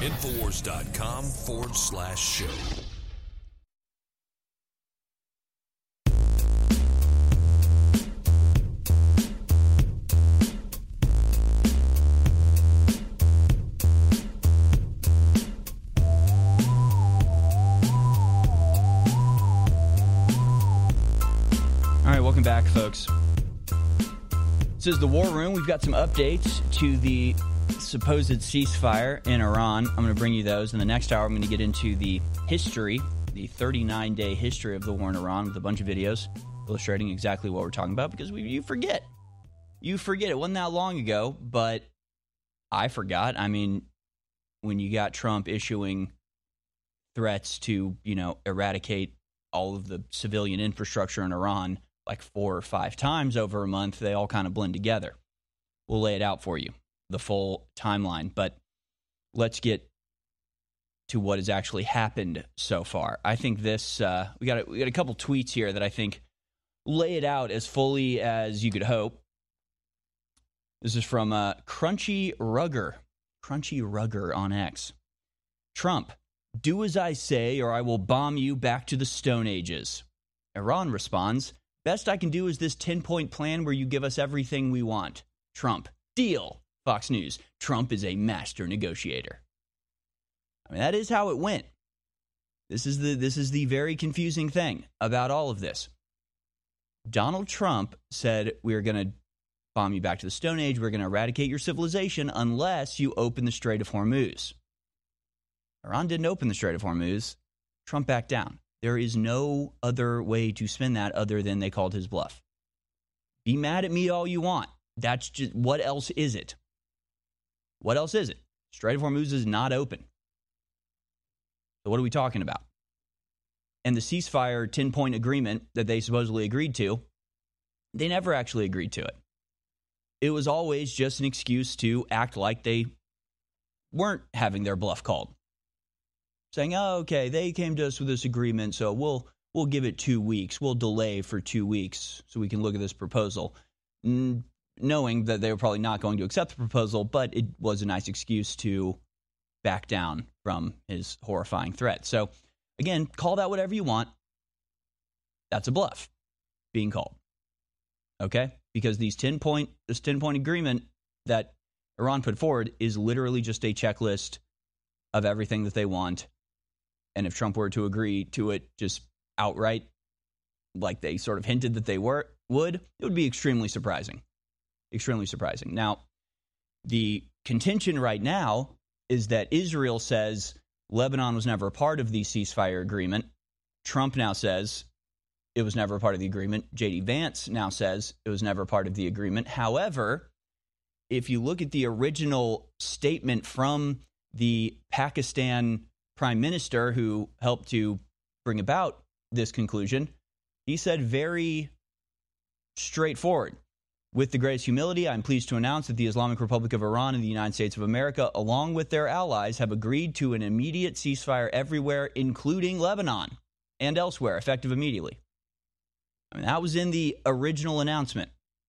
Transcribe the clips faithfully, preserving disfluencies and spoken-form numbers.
Infowars.com forward slash show. All right, welcome back, folks. This is the War Room. We've got some updates to the supposed ceasefire in Iran. I'm going to bring you those. In the next hour, I'm going to get into the history, the thirty-nine day history of the war in Iran with a bunch of videos illustrating exactly what we're talking about, because we, you forget. You forget. It wasn't that long ago, but I forgot. I mean, when you got Trump issuing threats to, you know, eradicate all of the civilian infrastructure in Iran like four or five times over a month, they all kind of blend together. We'll lay it out for you, the full timeline. But let's get to what has actually happened so far. I think this, uh, we got a, we got a couple tweets here that I think lay it out as fully as you could hope. This is from uh, Crunchy Rugger. Crunchy Rugger on X. Trump, do as I say or I will bomb you back to the Stone Ages. Iran responds, best I can do is this ten-point plan where you give us everything we want. Trump, deal. Fox News, Trump is a master negotiator. I mean, that is how it went. This is the this is the very confusing thing about all of this. Donald Trump said, we're going to bomb you back to the Stone Age. We're going to eradicate your civilization unless you open the Strait of Hormuz. Iran didn't open the Strait of Hormuz. Trump backed down. There is no other way to spin that other than they called his bluff. Be mad at me all you want. That's just, what else is it? What else is it? Strait of Hormuz is not open. So what are we talking about? And the ceasefire ten-point agreement that they supposedly agreed to, they never actually agreed to it. It was always just an excuse to act like they weren't having their bluff called. Saying, oh, okay, they came to us with this agreement, so we'll we'll give it two weeks. We'll delay for two weeks so we can look at this proposal. N- knowing that they were probably not going to accept the proposal, but it was a nice excuse to back down from his horrifying threat. So, again, call that whatever you want. That's a bluff being called. Okay? Because these ten-point, this ten-point agreement that Iran put forward is literally just a checklist of everything that they want. And if Trump were to agree to it just outright, like they sort of hinted that they were would, it would be extremely surprising. Extremely surprising. Now, the contention right now is that Israel says Lebanon was never a part of the ceasefire agreement. Trump now says it was never a part of the agreement. J D Vance now says it was never a part of the agreement. However, if you look at the original statement from the Pakistan prime minister who helped to bring about this conclusion, he said very straightforward. With the greatest humility, I'm pleased to announce that the Islamic Republic of Iran and the United States of America, along with their allies, have agreed to an immediate ceasefire everywhere, including Lebanon and elsewhere, effective immediately. I mean, that was in the original announcement.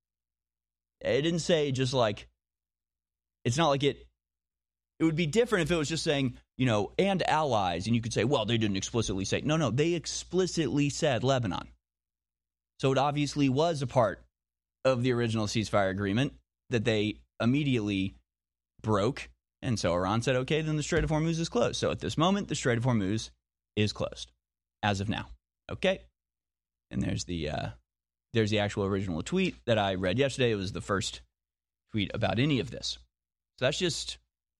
It didn't say just like, it's not like it, it would be different if it was just saying, you know, and allies, and you could say, well, they didn't explicitly say. No, no, they explicitly said Lebanon. So it obviously was a part of the original ceasefire agreement that they immediately broke. And so Iran said, okay, then the Strait of Hormuz is closed. So at this moment, the Strait of Hormuz is closed as of now. Okay. And there's the uh, there's the actual original tweet that I read yesterday. It was the first tweet about any of this. So that's just,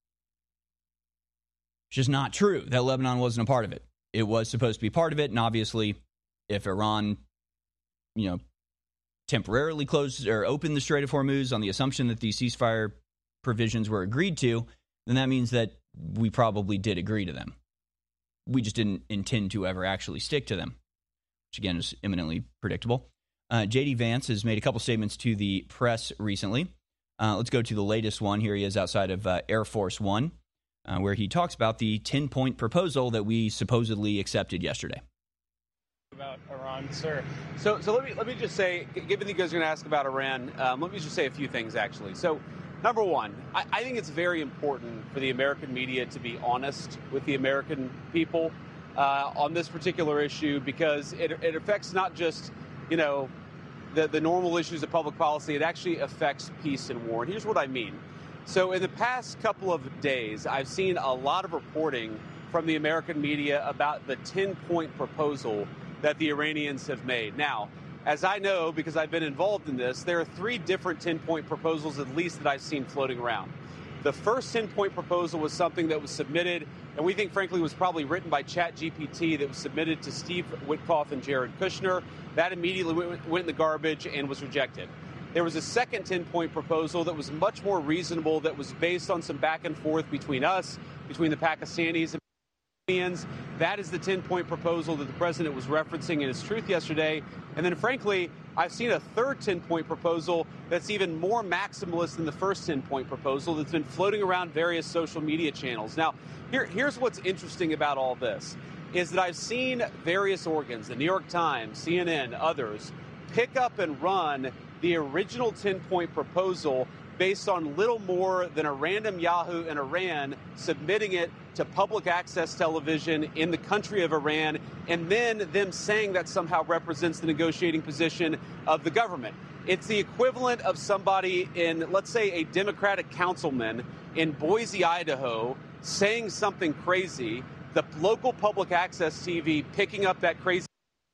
just not true that Lebanon wasn't a part of it. It was supposed to be part of it. And obviously, if Iran, you know, temporarily closed or opened the Strait of Hormuz on the assumption that these ceasefire provisions were agreed to, then that means that we probably did agree to them. We just didn't intend to ever actually stick to them, which again is eminently predictable. Uh, J D Vance has made a couple statements to the press recently. Uh, let's go to the latest one. Here he is outside of uh, Air Force One, uh, where he talks about the ten-point proposal that we supposedly accepted yesterday. About Iran, sir. So, so let me let me just say, given that you guys are going to ask about Iran, um, let me just say a few things. Actually, so Number one, I, I think it's very important for the American media to be honest with the American people uh, on this particular issue, because it, it affects not just, you know, the, the normal issues of public policy. It actually affects peace and war. And here's what I mean. So in the past couple of days, I've seen a lot of reporting from the American media about the ten-point proposal that the Iranians have made. Now, as I know, because I've been involved in this, there are three different ten-point proposals, at least, that I've seen floating around. The first ten-point proposal was something that was submitted, and we think, frankly, was probably written by ChatGPT, that was submitted to Steve Witkoff and Jared Kushner. That immediately went, went in the garbage and was rejected. There was a second ten-point proposal that was much more reasonable, that was based on some back and forth between us, between the Pakistanis and Iranians. That is the ten-point proposal that the president was referencing in his truth yesterday. And then, frankly, I've seen a third ten-point proposal that's even more maximalist than the first ten-point proposal that's been floating around various social media channels. Now, here, here's what's interesting about all this, is that I've seen various organs, the New York Times, C N N, others, pick up and run the original ten-point proposal based on little more than a random Yahoo in Iran submitting it to public access television in the country of Iran, and then them saying that somehow represents the negotiating position of the government. It's the equivalent of somebody in, let's say, a Democratic councilman in Boise, Idaho, saying something crazy, the local public access T V picking up that crazy.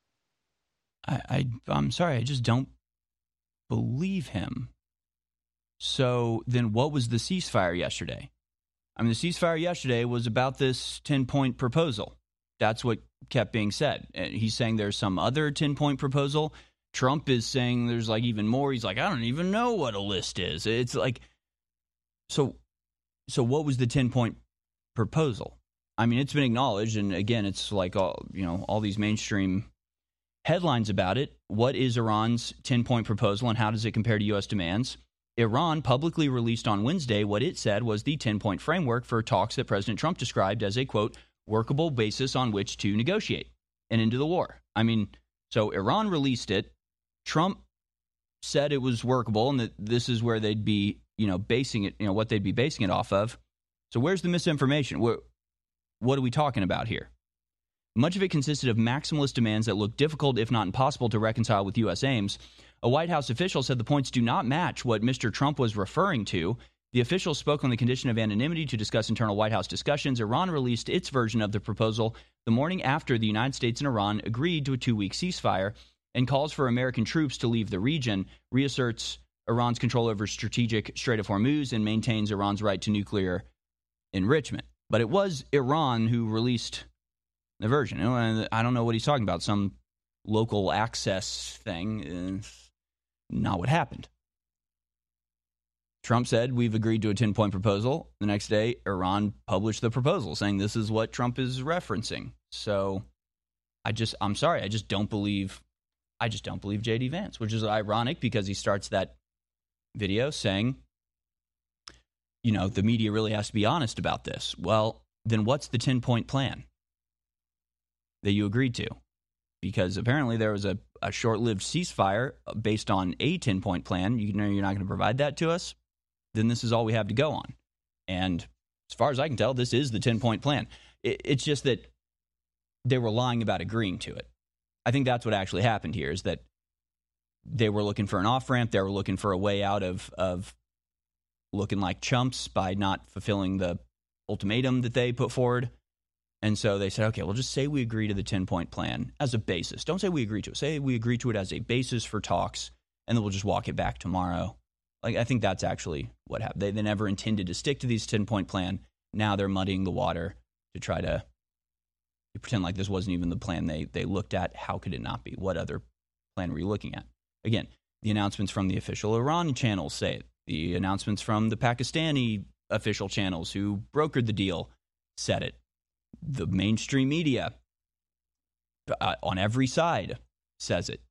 I, I I'm sorry, I just don't believe him. So then what was the ceasefire yesterday? I mean, the ceasefire yesterday was about this ten-point proposal. That's what kept being said. And he's saying there's some other ten-point proposal. Trump is saying there's like even more. He's like, I don't even know what a list is. It's like, so, so what was the ten-point proposal? I mean, it's been acknowledged, and again, it's like all, you know, all these mainstream headlines about it. What is Iran's ten-point proposal, and how does it compare to U S demands? Iran publicly released on Wednesday what it said was the ten-point framework for talks that President Trump described as a, quote, workable basis on which to negotiate and into the war. I mean, so Iran released it. Trump said it was workable and that this is where they'd be, you know, basing it, you know, what they'd be basing it off of. So where's the misinformation? What, what are we talking about here? Much of it consisted of maximalist demands that looked difficult, if not impossible, to reconcile with U S aims. A White House official said the points do not match what Mister Trump was referring to. The official spoke on the condition of anonymity to discuss internal White House discussions. Iran released its version of the proposal the morning after the United States and Iran agreed to a two-week ceasefire, and calls for American troops to leave the region, reasserts Iran's control over strategic Strait of Hormuz, and maintains Iran's right to nuclear enrichment. But it was Iran who released the version. I don't know what he's talking about, some local access thing. Not what happened. Trump said, we've agreed to a ten-point proposal. The next day, Iran published the proposal saying this is what Trump is referencing. So I just, I'm sorry, I just don't believe, I just don't believe J D Vance, which is ironic because he starts that video saying, you know, the media really has to be honest about this. Well, then what's the ten-point plan that you agreed to? Because apparently there was a, a short-lived ceasefire based on a ten-point plan. You know you're not going to provide that to us, then this is all we have to go on. And as far as I can tell, this is the ten-point plan. It, it's just that they were lying about agreeing to it. I think that's what actually happened here, is that they were looking for an off-ramp. They were looking for a way out of, of looking like chumps by not fulfilling the ultimatum that they put forward. And so they said, okay, well, just say we agree to the ten-point plan as a basis. Don't say we agree to it. Say we agree to it as a basis for talks, and then we'll just walk it back tomorrow. Like, I think that's actually what happened. They, they never intended to stick to these ten-point plan. Now they're muddying the water to try to, to pretend like this wasn't even the plan they, they looked at. How could it not be? What other plan were you looking at? Again, the announcements from the official Iran channels say it. The announcements from the Pakistani official channels who brokered the deal said it. The mainstream media uh, on every side says it.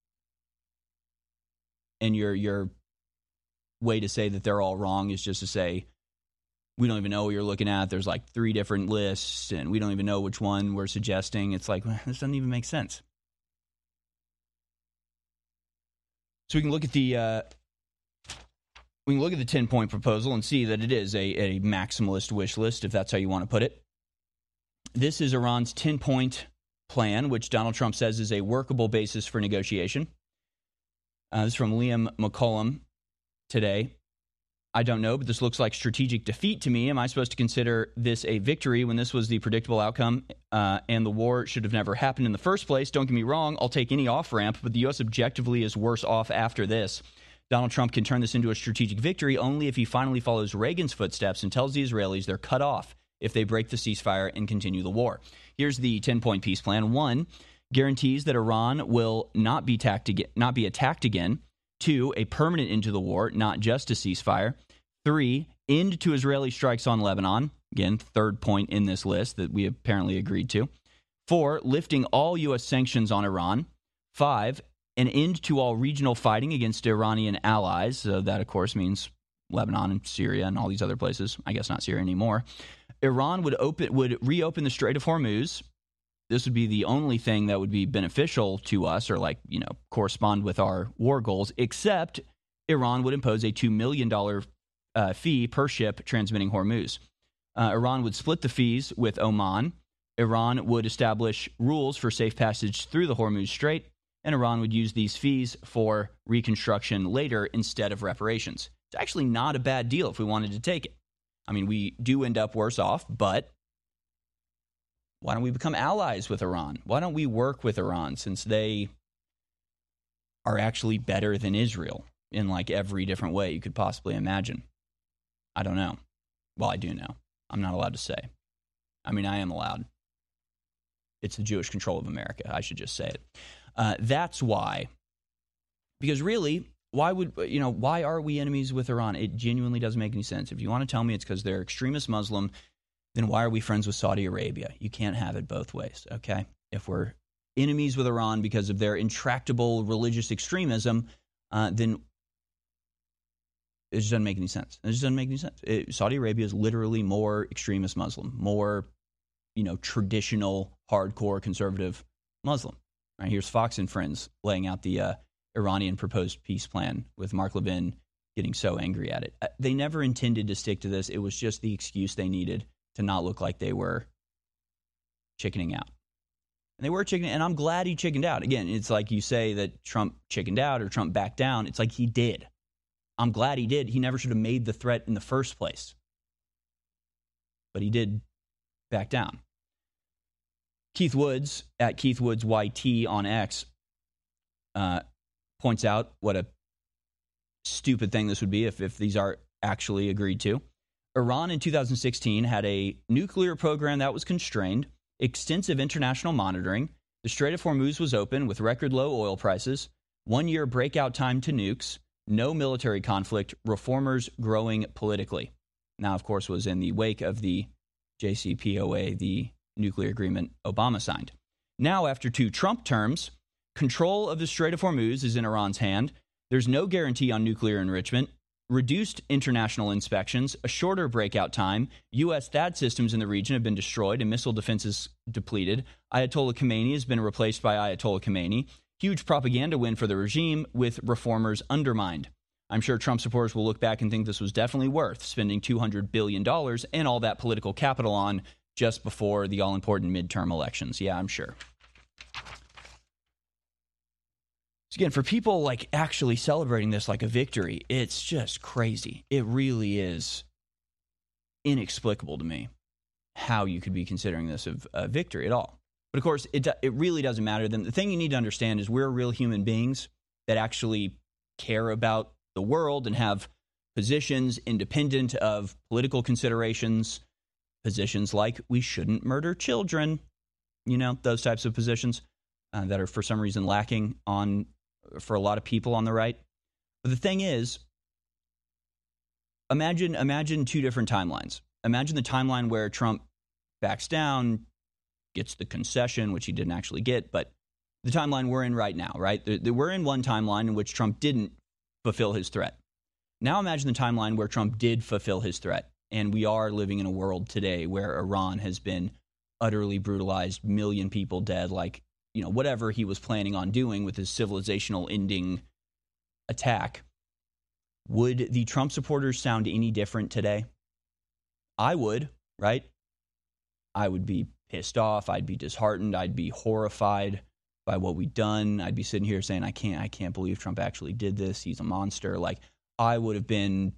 And your your way to say that they're all wrong is just to say, we don't even know what you're looking at. There's like three different lists, and we don't even know which one we're suggesting. It's like, well, this doesn't even make sense. So we can look at the uh, we can look at the ten-point proposal and see that it is a, a maximalist wish list, if that's how you want to put it. This is Iran's ten-point plan, which Donald Trump says is a workable basis for negotiation. Uh, this is from Liam McCollum today. I don't know, but this looks like strategic defeat to me. Am I supposed to consider this a victory when this was the predictable outcome uh, and the war should have never happened in the first place? Don't get me wrong, I'll take any off-ramp, but the U S objectively is worse off after this. Donald Trump can turn this into a strategic victory only if he finally follows Reagan's footsteps and tells the Israelis they're cut off if they break the ceasefire and continue the war. Here's the ten-point peace plan. One, guarantees that Iran will not be attacked again, not be attacked again. Two, a permanent end to the war, not just a ceasefire. Three, end to Israeli strikes on Lebanon. Again, third point in this list that we apparently agreed to. Four, lifting all U S sanctions on Iran. Five, an end to all regional fighting against Iranian allies. So that, of course, means Lebanon and Syria and all these other places. I guess not Syria anymore. Iran would open would reopen the Strait of Hormuz. This would be the only thing that would be beneficial to us or, like, you know, correspond with our war goals, except Iran would impose a two million dollars uh, fee per ship transmitting Hormuz. Uh, Iran would split the fees with Oman. Iran would establish rules for safe passage through the Hormuz Strait, and Iran would use these fees for reconstruction later instead of reparations. It's actually not a bad deal if we wanted to take it. I mean, we do end up worse off, but why don't we become allies with Iran? Why don't we work with Iran since they are actually better than Israel in like every different way you could possibly imagine? I don't know. Well, I do know. I'm not allowed to say. I mean, I am allowed. It's the Jewish control of America. I should just say it. Uh, that's why. Because really, why would, you know, why are we enemies with Iran? It genuinely doesn't make any sense. If you want to tell me it's because they're extremist Muslim, then why are we friends with Saudi Arabia? You can't have it both ways, okay? If we're enemies with Iran because of their intractable religious extremism, uh, then it just doesn't make any sense. It just doesn't make any sense. It, Saudi Arabia is literally more extremist Muslim, more, you know, traditional, hardcore, conservative Muslim. All right, here's Fox and Friends laying out the uh, Iranian proposed peace plan with Mark Levin getting so angry at it. Uh, they never intended to stick to this. It was just the excuse they needed to not look like they were chickening out. And they were chickening, and I'm glad he chickened out. Again, it's like you say that Trump chickened out or Trump backed down. It's like he did. I'm glad he did. He never should have made the threat in the first place. But he did back down. Keith Woods, at Keith Woods Y T on X, uh, points out what a stupid thing this would be if, if these are actually agreed to. Iran in two thousand sixteen had a nuclear program that was constrained, extensive international monitoring. The Strait of Hormuz was open with record low oil prices, one-year breakout time to nukes, no military conflict, reformers growing politically. Now, of course, was in the wake of the J C P O A, the nuclear agreement Obama signed. Now, after two Trump terms, control of the Strait of Hormuz is in Iran's hand. There's no guarantee on nuclear enrichment. Reduced international inspections, a shorter breakout time, U S THAAD systems in the region have been destroyed and missile defenses depleted. Ayatollah Khamenei has been replaced by Ayatollah Khamenei. Huge propaganda win for the regime with reformers undermined. I'm sure Trump supporters will look back and think this was definitely worth spending two hundred billion dollars and all that political capital on just before the all-important midterm elections. Yeah, I'm sure. So again, for people like actually celebrating this like a victory, it's just crazy. It really is inexplicable to me how you could be considering this a, a victory at all. But of course, it it really doesn't matter. Then the thing you need to understand is we're real human beings that actually care about the world and have positions independent of political considerations, positions like we shouldn't murder children, you know, those types of positions uh, that are for some reason lacking on for a lot of people on the right. But the thing is, imagine imagine two different timelines. Imagine the timeline where Trump backs down, gets the concession, which he didn't actually get, but the timeline we're in right now, right? We're in one timeline in which Trump didn't fulfill his threat. Now imagine the timeline where Trump did fulfill his threat, and we are living in a world today where Iran has been utterly brutalized, million people dead, like, you know, whatever he was planning on doing with his civilizational ending attack. Would the Trump supporters sound any different today? I would, right? I would be pissed off. I'd be disheartened. I'd be horrified by what we've done. I'd be sitting here saying, I can't, I can't believe Trump actually did this. He's a monster. Like, I would have been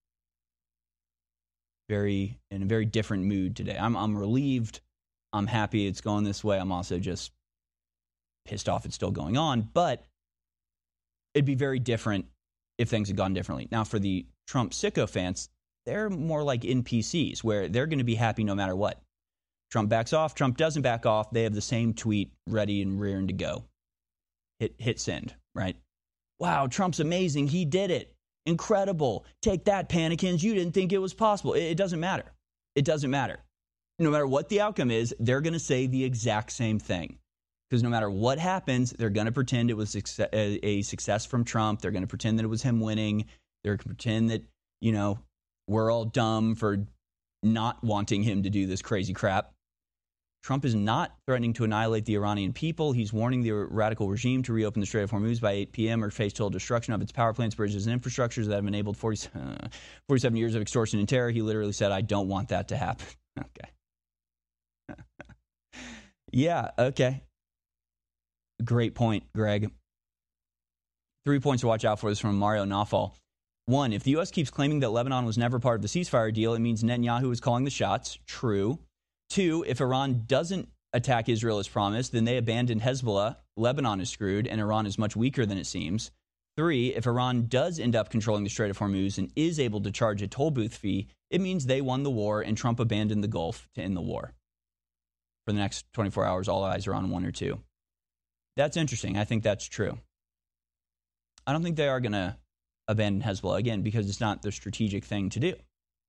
very in a very different mood today. I'm I'm relieved. I'm happy it's going this way. I'm also just pissed off it's still going on. But it'd be very different if things had gone differently. Now, for the Trump sycophants, they're more like N P Cs, where they're going to be happy no matter what. Trump backs off, Trump doesn't back off, they have the same tweet ready and rearing to go. Hit hit send, right? Wow, Trump's amazing, he did it. Incredible. Take that, Panikins, you didn't think it was possible. It, it doesn't matter. It doesn't matter. No matter what the outcome is, they're going to say the exact same thing. Because no matter what happens, they're going to pretend it was a success from Trump. They're going to pretend that it was him winning. They're going to pretend that, you know, we're all dumb for not wanting him to do this crazy crap. Trump is not threatening to annihilate the Iranian people. He's warning the radical regime to reopen the Strait of Hormuz by eight p.m. or face total destruction of its power plants, bridges, and infrastructures that have enabled forty, uh, forty-seven years of extortion and terror. He literally said, I don't want that to happen. Okay. Yeah, okay. Great point, Greg. Three points to watch out for. This from Mario Nawfal. One, if the U S keeps claiming that Lebanon was never part of the ceasefire deal, it means Netanyahu is calling the shots. True. Two, if Iran doesn't attack Israel as promised, then they abandon Hezbollah, Lebanon is screwed, and Iran is much weaker than it seems. Three, if Iran does end up controlling the Strait of Hormuz and is able to charge a toll booth fee, it means they won the war and Trump abandoned the Gulf to end the war. For the next twenty-four hours, all eyes are on one or two. That's interesting. I think that's true. I don't think they are going to abandon Hezbollah, again, because it's not the strategic thing to do.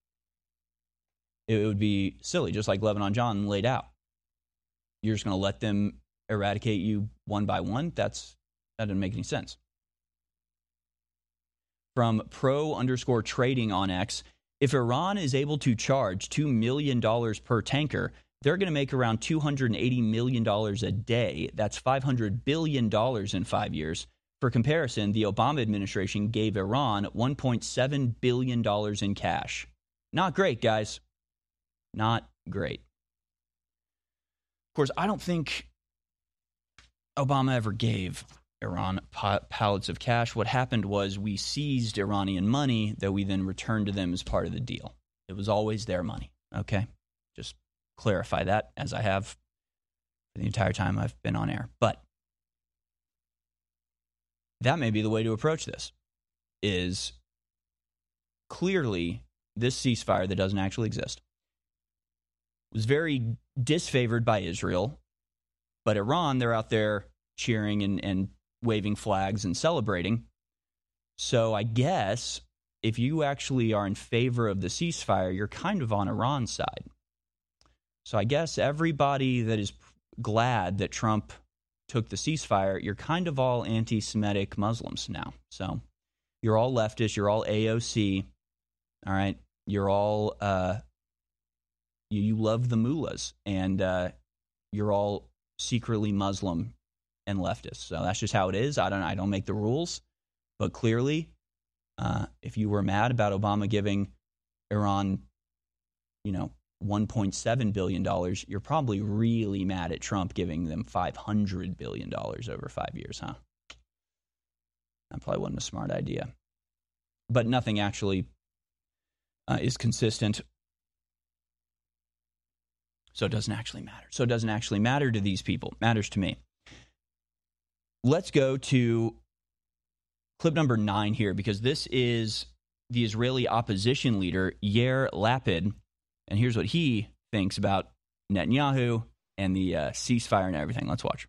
It would be silly, just like Lebanon John laid out. You're just going to let them eradicate you one by one? That's that doesn't make any sense. From pro underscore trading on X, if Iran is able to charge two million dollars per tanker, they're going to make around two hundred eighty million dollars a day. That's five hundred billion dollars in five years. For comparison, the Obama administration gave Iran one point seven billion dollars in cash. Not great, guys. Not great. Of course, I don't think Obama ever gave Iran pallets of cash. What happened was we seized Iranian money that we then returned to them as part of the deal. It was always their money, okay? Just clarify that, as I have for the entire time I've been on air. But that may be the way to approach this, is clearly this ceasefire that doesn't actually exist was very disfavored by Israel, but Iran, they're out there cheering and, and waving flags and celebrating. So I guess if you actually are in favor of the ceasefire, you're kind of on Iran's side. So I guess everybody that is glad that Trump took the ceasefire, you're kind of all anti-Semitic Muslims now. So you're all leftist, you're all A O C, all right? You're all, uh, you, you love the mullahs, and uh, you're all secretly Muslim and leftist. So that's just how it is. I don't I don't make the rules, but clearly, uh, if you were mad about Obama giving Iran, you know, one point seven billion dollars, you're probably really mad at Trump giving them five hundred billion dollars over five years, huh? That probably wasn't a smart idea. But nothing actually uh, is consistent. So it doesn't actually matter. So it doesn't actually matter to these people. It matters to me. Let's go to clip number nine here, because this is the Israeli opposition leader, Yair Lapid. And here's what he thinks about Netanyahu and the uh, ceasefire and everything. Let's watch.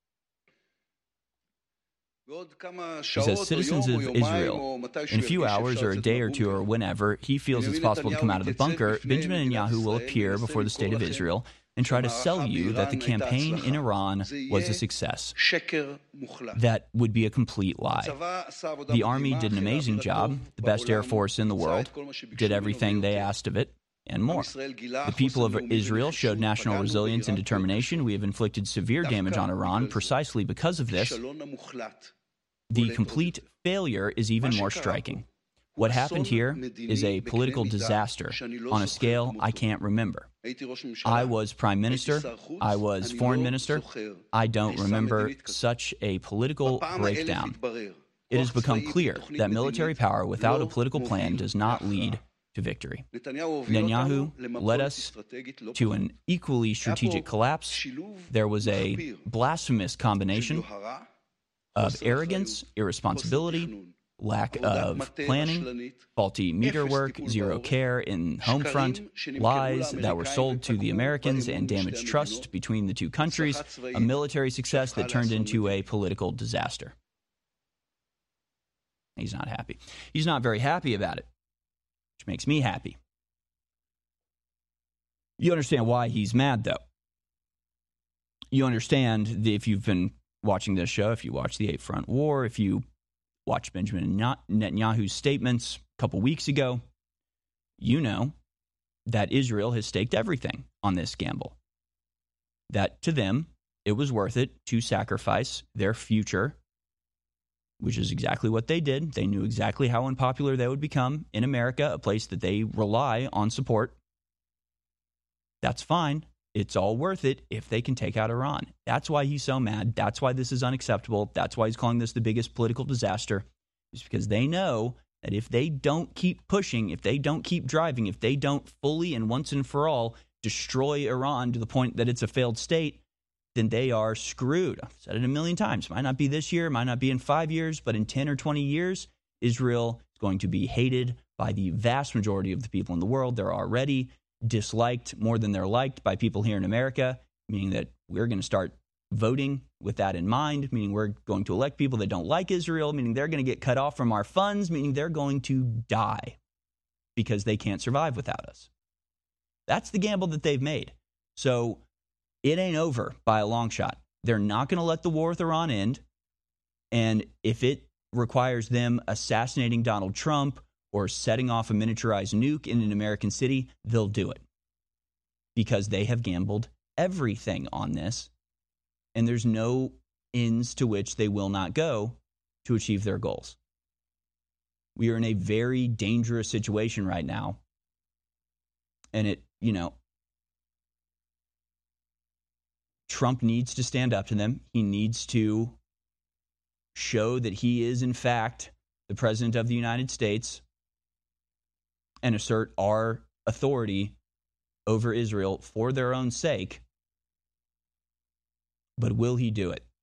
He says citizens of Israel, in a few hours or a day or two or whenever he feels it's possible to come out of the bunker, Benjamin Netanyahu will appear before the state of Israel and try to sell you that the campaign in Iran was a success. That would be a complete lie. The army did an amazing job, the best air force in the world, did everything they asked of it, and more. The people of Israel showed national resilience and determination. We have inflicted severe damage on Iran precisely because of this. The complete failure is even more striking. What happened here is a political disaster on a scale I can't remember. I was prime minister. I was foreign minister. I don't remember such a political breakdown. It has become clear that military power without a political plan does not lead to victory. Netanyahu led us to an equally strategic collapse. There was a blasphemous combination of arrogance, irresponsibility, lack of planning, faulty meter work, zero care in home front, lies that were sold to the Americans and damaged trust between the two countries, a military success that turned into a political disaster. He's not happy. He's not very happy about it, which makes me happy. You understand why he's mad, though. You understand that if you've been watching this show, if you watch the Eight Front War, if you watch Benjamin Netanyahu's statements a couple weeks ago, you know that Israel has staked everything on this gamble. That to them, it was worth it to sacrifice their future, which is exactly what they did. They knew exactly how unpopular they would become in America, a place that they rely on support. That's fine. It's all worth it if they can take out Iran. That's why he's so mad. That's why this is unacceptable. That's why he's calling this the biggest political disaster. It's because they know that if they don't keep pushing, if they don't keep driving, if they don't fully and once and for all destroy Iran to the point that it's a failed state, then they are screwed. I've said it a million times. Might not be this year, might not be in five years, but in ten or twenty years, Israel is going to be hated by the vast majority of the people in the world. They're already disliked more than they're liked by people here in America, meaning that we're going to start voting with that in mind, meaning we're going to elect people that don't like Israel, meaning they're going to get cut off from our funds, meaning they're going to die because they can't survive without us. That's the gamble that they've made. So it ain't over by a long shot. They're not going to let the war with Iran end. And if it requires them assassinating Donald Trump or setting off a miniaturized nuke in an American city, they'll do it. Because they have gambled everything on this. And there's no ends to which they will not go to achieve their goals. We are in a very dangerous situation right now. And it, you know, Trump needs to stand up to them. He needs to show that he is, in fact, the president of the United States and assert our authority over Israel for their own sake. But will he do it?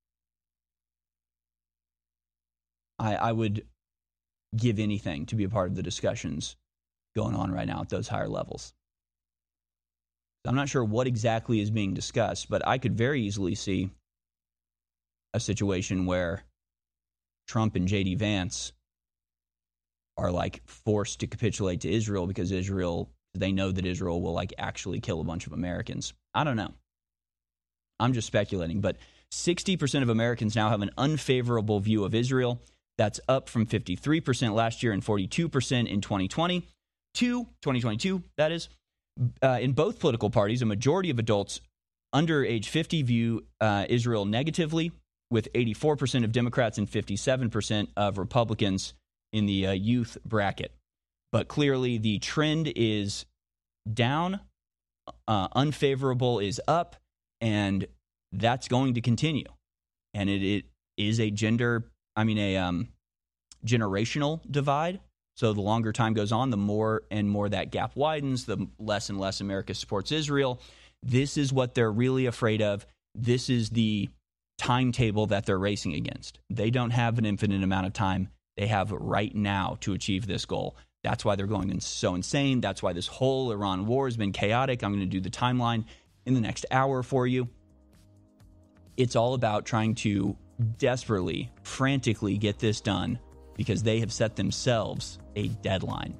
I, I would give anything to be a part of the discussions going on right now at those higher levels. I'm not sure what exactly is being discussed, but I could very easily see a situation where Trump and J D Vance are like forced to capitulate to Israel because Israel, they know that Israel will like actually kill a bunch of Americans. I don't know. I'm just speculating, but sixty percent of Americans now have an unfavorable view of Israel. That's up from fifty-three percent last year and forty-two percent in twenty twenty. To twenty twenty-two, that is. Uh, in both political parties, a majority of adults under age fifty view uh, Israel negatively, with eighty-four percent of Democrats and fifty-seven percent of Republicans in the uh, youth bracket. But clearly the trend is down, uh, unfavorable is up, and that's going to continue. And it, it is a gender, I mean a um, generational divide. So the longer time goes on, the more and more that gap widens, the less and less America supports Israel. This is what they're really afraid of. This is the timetable that they're racing against. They don't have an infinite amount of time. They have right now to achieve this goal. That's why they're going in so insane. That's why this whole Iran war has been chaotic. I'm going to do the timeline in the next hour for you. It's all about trying to desperately, frantically get this done because they have set themselves a deadline.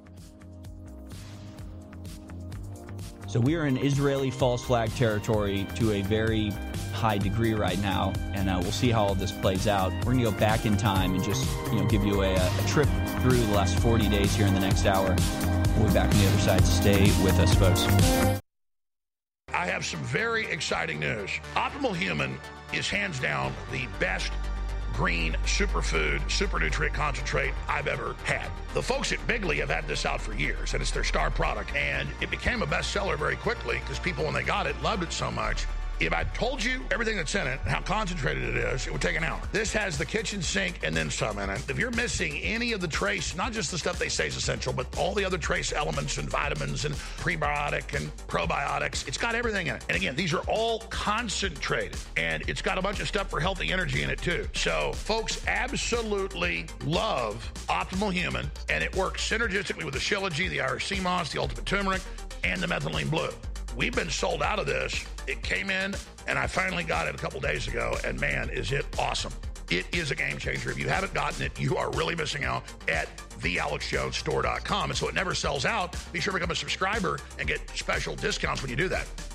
So we are in Israeli false flag territory to a very high degree right now, and uh, we'll see how all this plays out. We're going to go back in time and just you know give you a, a trip through the last forty days here in the next hour. We'll be back on the other side. Stay with us, folks. I have some very exciting news. Optimal Human is hands down the best green, superfood, super nutrient concentrate I've ever had. The folks at Bigley have had this out for years, and it's their star product. And it became a bestseller very quickly because people, when they got it, loved it so much. If I told you everything that's in it and how concentrated it is, it would take an hour. This has the kitchen sink and then some in it. If you're missing any of the trace, not just the stuff they say is essential, but all the other trace elements and vitamins and prebiotic and probiotics, it's got everything in it. And again, these are all concentrated, and it's got a bunch of stuff for healthy energy in it too. So folks absolutely love Optimal Human, and it works synergistically with the Shilajit, the Irish Sea Moss, the Ultimate Turmeric, and the Methylene Blue. We've been sold out of this. It came in, and I finally got it a couple days ago, and man, is it awesome. It is a game changer. If you haven't gotten it, you are really missing out at the alex jones store dot com. And so it never sells out. Be sure to become a subscriber and get special discounts when you do that.